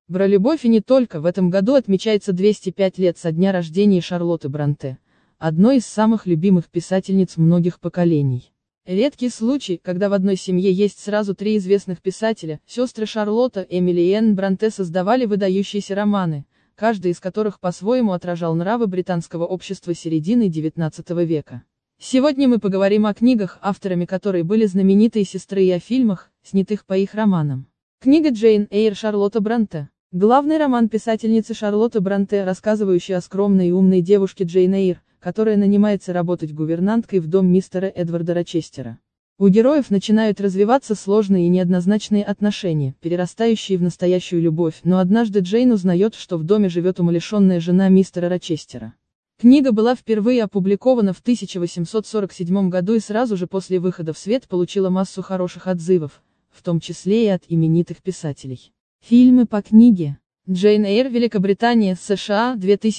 Про любовь и не только. В этом году отмечается 205 лет со дня рождения Шарлотты Бронте, одной из самых любимых писательниц многих поколений. Редкий случай, когда в одной семье есть сразу три известных писателя. Сестры Шарлотта, Эмили и Энн Бронте создавали выдающиеся романы, каждый из которых по-своему отражал нравы британского общества середины XIX века. Сегодня мы поговорим о книгах, авторами которой были знаменитые сестры, и о фильмах, снятых по их романам. Книга Джейн Эйр Шарлотта Бронте. Главный роман писательницы Шарлотты Бронте, рассказывающий о скромной и умной девушке Джейн Эйр, которая нанимается работать гувернанткой в дом мистера Эдварда Рочестера. У героев начинают развиваться сложные и неоднозначные отношения, перерастающие в настоящую любовь, но однажды Джейн узнает, что в доме живет умалишенная жена мистера Рочестера. Книга была впервые опубликована в 1847 году и сразу же после выхода в свет получила массу хороших отзывов, в том числе и от именитых писателей. Фильмы по книге. Джейн Эйр, Великобритания, США,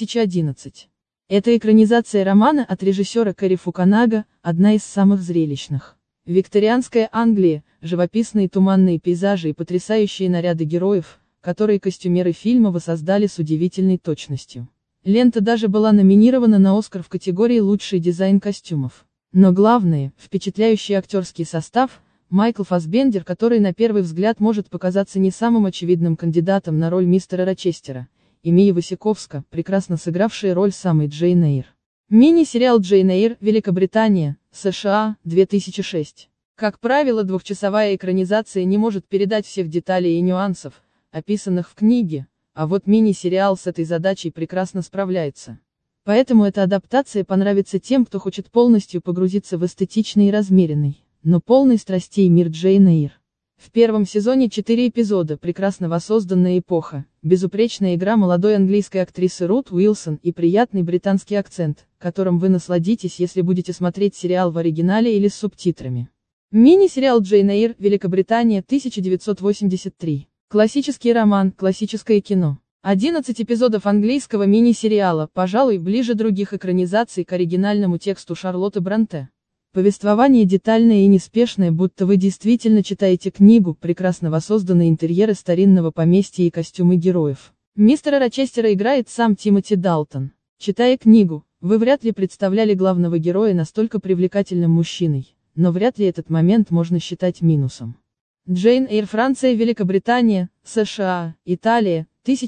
2011. Это экранизация романа от режиссера Кэрри Фукунага, одна из самых зрелищных. Викторианская Англия, живописные туманные пейзажи и потрясающие наряды героев, которые костюмеры фильма воссоздали с удивительной точностью. Лента даже была номинирована на Оскар в категории «Лучший дизайн костюмов». Но главное, впечатляющий актерский состав, Майкл Фассбендер, который на первый взгляд может показаться не самым очевидным кандидатом на роль мистера Рочестера, и Мия Васиковска, прекрасно сыгравшая роль самой Джейн Эйр. Мини-сериал Джейн Эйр, Великобритания, США, 2006. Как правило, двухчасовая экранизация не может передать всех деталей и нюансов, описанных в книге, а вот мини-сериал с этой задачей прекрасно справляется. Поэтому эта адаптация понравится тем, кто хочет полностью погрузиться в эстетичный и размеренный, но полный страстей мир Джейн Эйр. В первом сезоне 4 эпизода, прекрасно воссозданная эпоха, безупречная игра молодой английской актрисы Рут Уилсон и приятный британский акцент, которым вы насладитесь, если будете смотреть сериал в оригинале или с субтитрами. Мини-сериал Джейн Эйр, Великобритания, 1983. Классический роман, классическое кино. 11 эпизодов английского мини-сериала, пожалуй, ближе других экранизаций к оригинальному тексту Шарлотты Бронте. Повествование детальное и неспешное, будто вы действительно читаете книгу, прекрасно воссозданные интерьеры старинного поместья и костюмы героев. Мистера Рочестера играет сам Тимоти Далтон. Читая книгу, вы вряд ли представляли главного героя настолько привлекательным мужчиной, но вряд ли этот момент можно считать минусом. Джейн Эйр, Франция, Великобритания, США, Италия,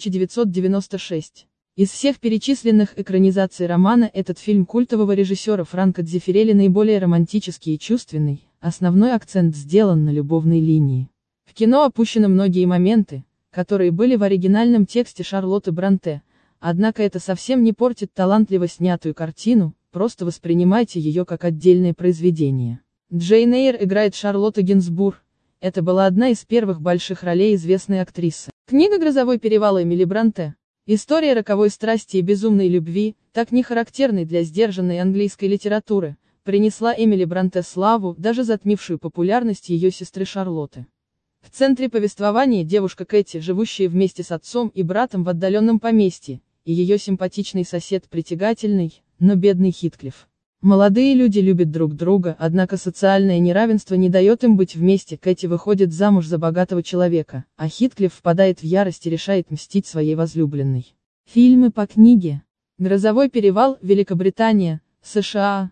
1996. Из всех перечисленных экранизаций романа этот фильм культового режиссера Франко Дзеффирелли наиболее романтический и чувственный, основной акцент сделан на любовной линии. В кино опущены многие моменты, которые были в оригинальном тексте Шарлотты Бронте, однако это совсем не портит талантливо снятую картину, просто воспринимайте ее как отдельное произведение. Джейн Эйр играет Шарлотта Гинзбург. Это была одна из первых больших ролей известной актрисы. Книга «Грозовой перевал» Эмили Бронте. История роковой страсти и безумной любви, так не характерной для сдержанной английской литературы, принесла Эмили Бронте славу, даже затмившую популярность ее сестры Шарлотты. В центре повествования девушка Кэти, живущая вместе с отцом и братом в отдаленном поместье, и ее симпатичный сосед притягательный, но бедный Хитклифф. Молодые люди любят друг друга, однако социальное неравенство не дает им быть вместе. Кэти выходит замуж за богатого человека, а Хитклифф впадает в ярость и решает мстить своей возлюбленной. Фильмы по книге. «Грозовой перевал», Великобритания, США,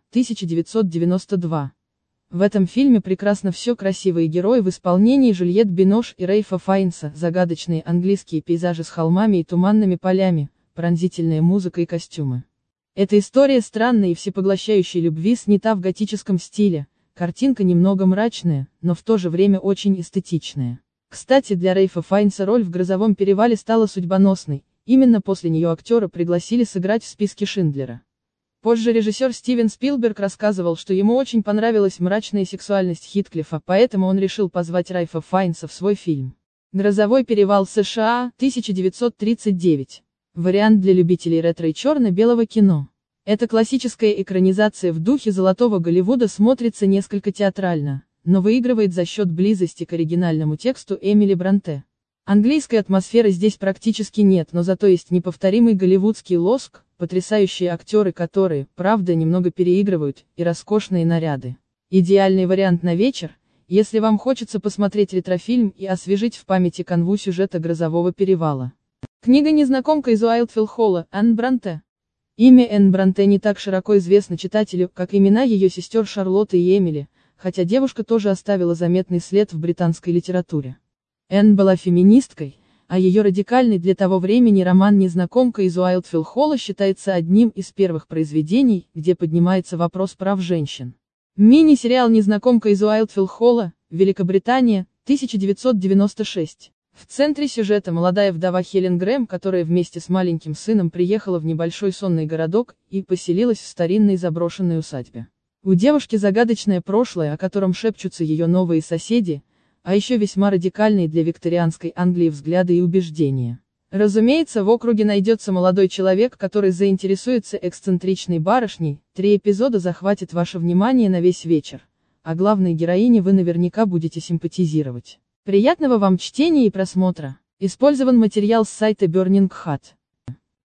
1992. В этом фильме прекрасно все: красивые герои в исполнении Жюльетт Бинош и Рейфа Файнса, загадочные английские пейзажи с холмами и туманными полями, пронзительная музыка и костюмы. Эта история странной и всепоглощающей любви снята в готическом стиле, картинка немного мрачная, но в то же время очень эстетичная. Кстати, для Рейфа Файнса роль в «Грозовом перевале» стала судьбоносной, именно после нее актера пригласили сыграть в «Списке Шиндлера». Позже режиссер Стивен Спилберг рассказывал, что ему очень понравилась мрачная сексуальность Хитклиффа, поэтому он решил позвать Рейфа Файнса в свой фильм. «Грозовой перевал», США, 1939. Вариант для любителей ретро и черно-белого кино. Эта классическая экранизация в духе золотого Голливуда смотрится несколько театрально, но выигрывает за счет близости к оригинальному тексту Эмили Бронте. Английской атмосферы здесь практически нет, но зато есть неповторимый голливудский лоск, потрясающие актеры, которые, правда, немного переигрывают, и роскошные наряды. Идеальный вариант на вечер, если вам хочется посмотреть ретрофильм и освежить в памяти канву сюжета «Грозового перевала». Книга «Незнакомка» из Уайлдфилл-Холла, Энн Бронте. Имя Энн Бронте не так широко известно читателю, как имена ее сестер Шарлотты и Эмили, хотя девушка тоже оставила заметный след в британской литературе. Энн была феминисткой, а ее радикальный для того времени роман «Незнакомка» из Уайлдфилл-Холла считается одним из первых произведений, где поднимается вопрос прав женщин. Мини-сериал «Незнакомка из Уайлдфилл-Холла», Великобритания, 1996. В центре сюжета молодая вдова Хелен Грэм, которая вместе с маленьким сыном приехала в небольшой сонный городок и поселилась в старинной заброшенной усадьбе. У девушки загадочное прошлое, о котором шепчутся ее новые соседи, а еще весьма радикальные для викторианской Англии взгляды и убеждения. Разумеется, в округе найдется молодой человек, который заинтересуется эксцентричной барышней, 3 эпизода захватит ваше внимание на весь вечер, а главной героине вы наверняка будете симпатизировать. Приятного вам чтения и просмотра! Использован материал с сайта Burning Hat.